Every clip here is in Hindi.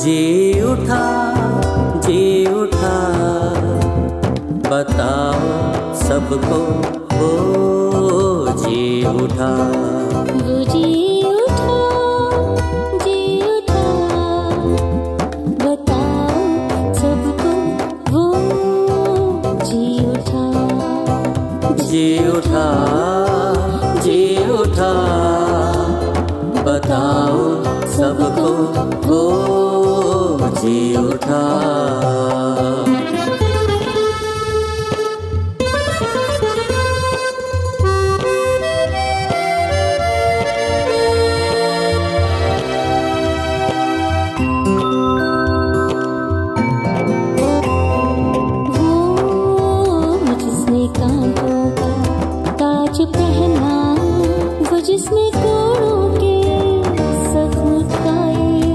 जी उठा, जी उठा, बताओ सबको वो जी उठा। वो जी उठा, जी उठा, बताओ सबको वो जी उठा। जी उठा, जी उठा, बताओ सबको वो जी उठा। ताज पहना, वो जिसने कोड़ों के जख्म खाए।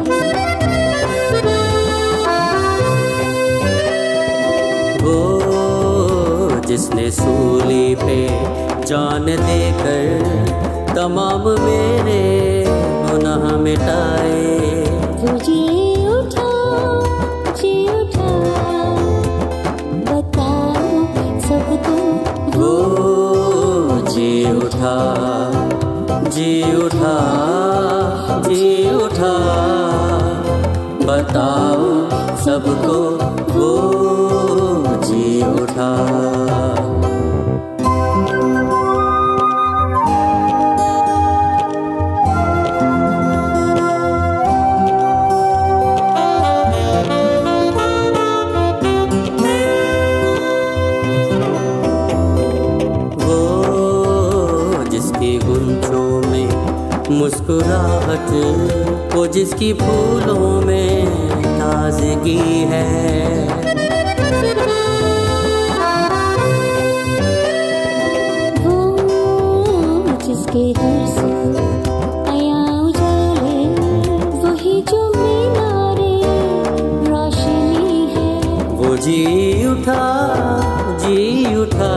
वो जिसने सूली पे जान देकर तमाम मेरे गुनाह मिटाए। वो जी उठा, जी उठा, बताओ सबको वो जी उठा, जी उठा, जी उठा, बताओ सबको वो जी उठा। गुंजों में मुस्कुराहट, वो जिसकी फूलों में ताजगी है। वो जिसके घर से आया उजाले, वही जो मीनारे रोशनी है। वो जी उठा, जी उठा,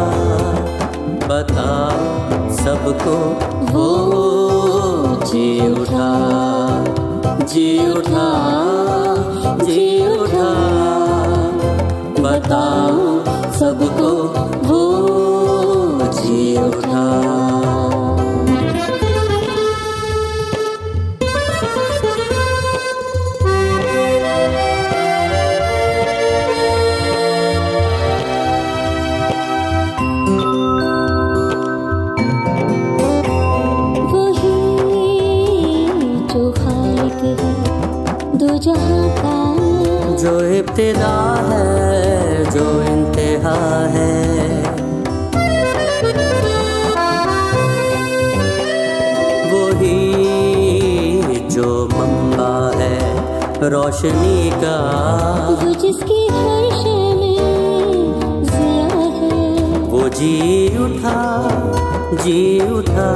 बताओ सबको वो जी उठा। जी उठा, जी उठा, बताओ सबको वो जी उठा। दो जहां का जो इब्तिदा है, जो इंतहा है। वही जो मंबा है रोशनी का, वो जिसकी हर शय में ज़िया है। वो जी उठा, जी उठा,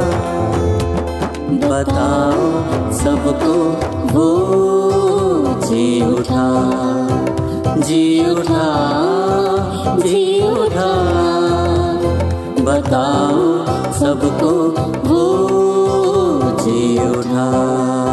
बताओ सबको वो जी उठा। जी उठा, जी उठा, बताओ सबको वो जी उठा।